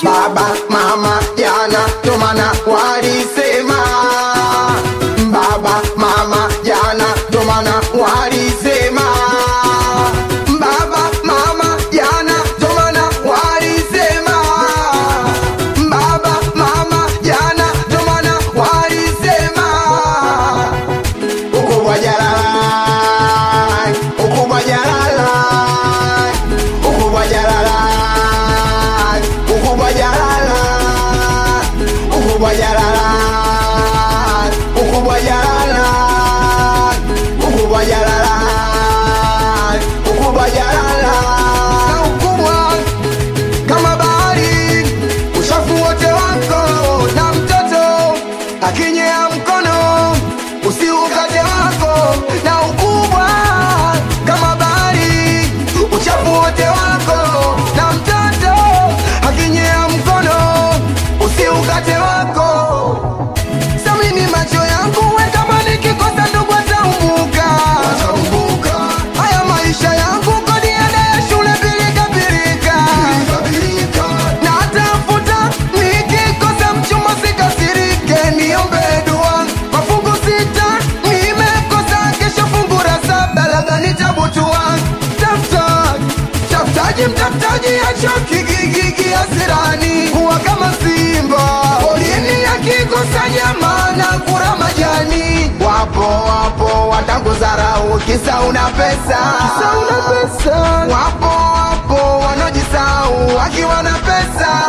baba mama jana ndo maana walisema, baba mama jana ndo maana walisema, baba mama jana ndo maana walisema, baba mama jana ndo maana walisema, ukubwa jalala, ukubwa jalala, ukubwa jalala, ukubwa jalala, ukubwa jalala, ukubwa jalala, ukubwa jalala, ukubwa jalala, na ukubwa kama bahari, uchafu wote wako na mtoto akinyea mkono usiukate wako, na ukubwa kama bahari, uchafu wote wako na mtoto akinyea mkono usiukate wako. Samini macho yangu we kama nikikosa ndugu ataumbuka, haya maisha yangu kodi ada ya shule pilika pilika, na tafuta nikikosa mchumba sikasirike, niombe dua mafungu 6 nimekosa kesho fungu la 7 labda nitabutua. Mtafutaji achoki gigigi asirani, huwa kama simba polini akikosa nyama na kura majani. Wapo watakudharau kisa una pesa, wapo wanojisau wakiwa na pesa,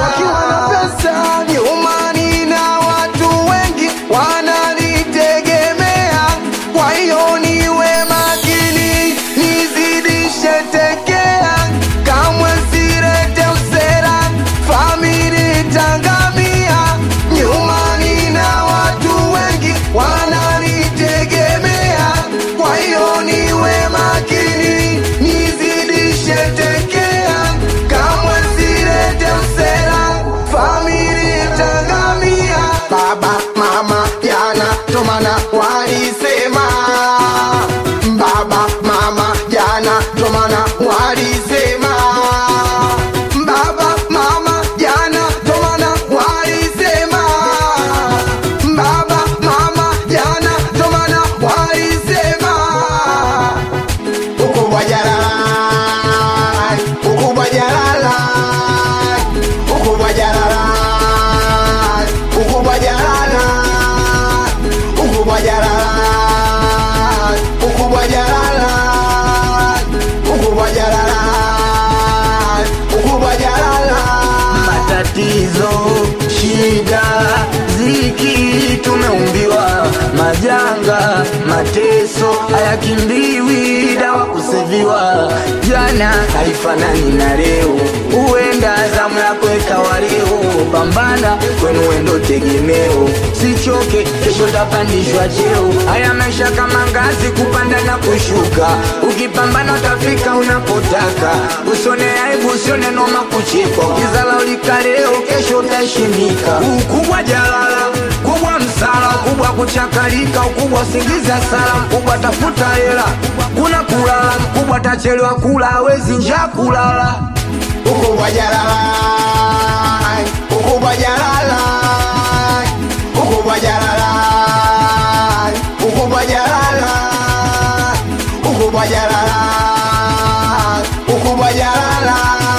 nyumani na watu wengi wananitegemea, kwa hiyo niwe makini nizidishe tekea, kamwe sirete usera famili tangamia, nyumani na watu wengi wananitegemea, kwa hiyo niwe makini nizidishe tekea, kamwe sirete usera famili tangamia. Baba mama jana ndo maana walisema, baba mama jana ndo maana walisema, baba mama jana ndo maana walisema, baba mama jana ndo maana walisema, ukubwa jalala, ukubwa jalala, ukubwa jalala, ukubwa jalala, ukubwa jalala, ukubwa jalala, ukubwa jalala, ukubwa jalala. Matatizo, shida, ziki tumeumbiwa, majanga, mateso hayakimbiwi, dawa kuseviwa. Jana haifanani na leo, huenda zamu yako ikawa leo. Pambana kwenu wendo tegemeo, sichoke kesho tapandishwa cheo. Haya maisha kama ngazi, kupanda na kushuka, ukipambana utafika unapotaka. Usone aibu, usione noma kuchekwa, ukizala ulika leo kesho utaheshimika. Ukubwa jalala, kubwa msala, kubwa kuchakalika, ukubwa singiza sala, mkubwa tafuta hela, kuna kulala, mkubwa tachelewa kula, hawezi njaa kulala. Ukubwa jalala, ukubwa jalala, ukubwa jalala, ukubwa jalala, ukubwa jalala, ukubwa jalala,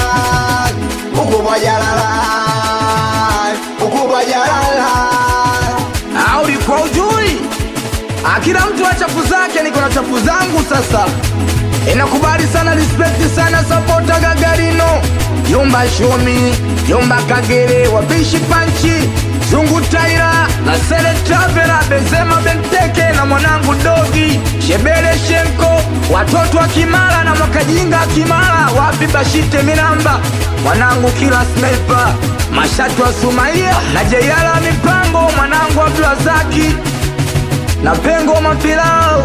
ukubwa jalala, ukubwa jalala. Auri kwa ujui, akila mtu wa chafu zake, niko na chafu zangu sasa. Inakubali sana, respect sana, supporta Gagarino, Yomba Shomi, Yomba Kagere, Wabishi Panchi, Zungu Taira, na Sele Travela, Benzema Benteke, na mwanangu Dogi, Shebele Shenko, watoto wa Kimara na Mwakajinga Kimara, wapi Bashite Miramba, mwanangu Kila Sniper, Mashatu wa Sumaia, na Jayala Mipango, mwanangu Abdulazaki, na Pengo Mapilao,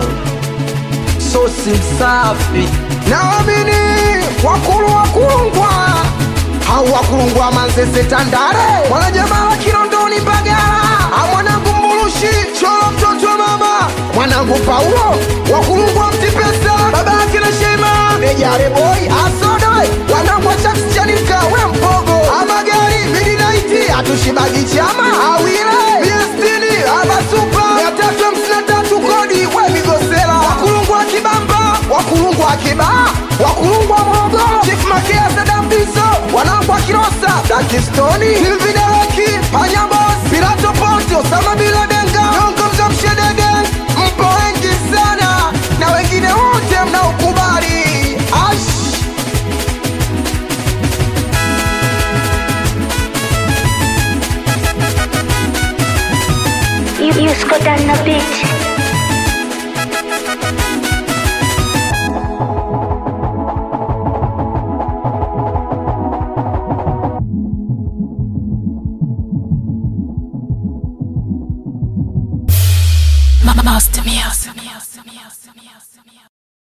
sosi safi. Naamini wakulungwa hau wakulungwa Manzese Tandale, mwana jamaa wa Kinondoni Mbagala, mwanangu Mbulushi Cholo mtoto wa mama, mwanangu Paulo wakulungwa Mtipesa, baba yake na Shema Nejare boy Asodoi, wanangu wa Chaksi Chanika we Mpogo Amagari Midina Shibagi chama awile miestini abasupa 353 kodi we migosela wakulungwa kibamba wakulungwa kiba wakulungwa Morogoro Chief Makea Sadambiso wanangwa Kirosa Dakistoni Silvideleki Panyabos Pirato Ponti Osama Bila Denga Nyongo Mzamshedege mpo wengi sana na wengine wote mnaokubali Ash You Scott on the beat.